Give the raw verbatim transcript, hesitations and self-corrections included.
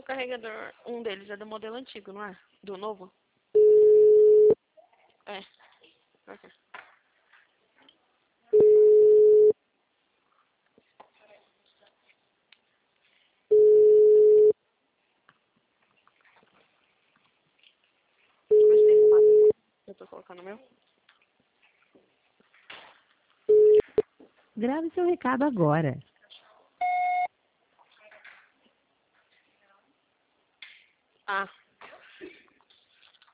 carregador, um deles é do modelo antigo, não é? Do novo? É. Ok. Gostei, Renato. Eu tô colocando o meu. Grave seu recado agora. Ah.